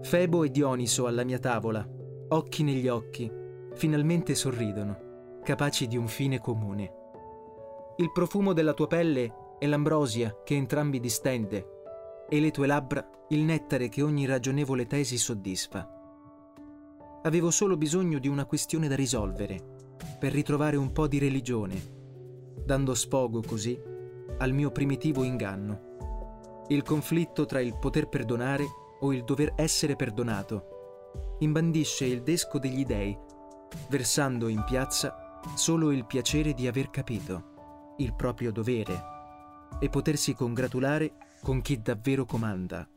Febo e Dioniso alla mia tavola, occhi negli occhi, finalmente sorridono, capaci di un fine comune. Il profumo della tua pelle è l'ambrosia che entrambi distende, e le tue labbra il nettare che ogni ragionevole tesi soddisfa. Avevo solo bisogno di una questione da risolvere, per ritrovare un po' di religione, dando sfogo così al mio primitivo inganno. Il conflitto tra il poter perdonare o il dover essere perdonato imbandisce il desco degli dei, versando in piazza solo il piacere di aver capito il proprio dovere e potersi congratulare con chi davvero comanda.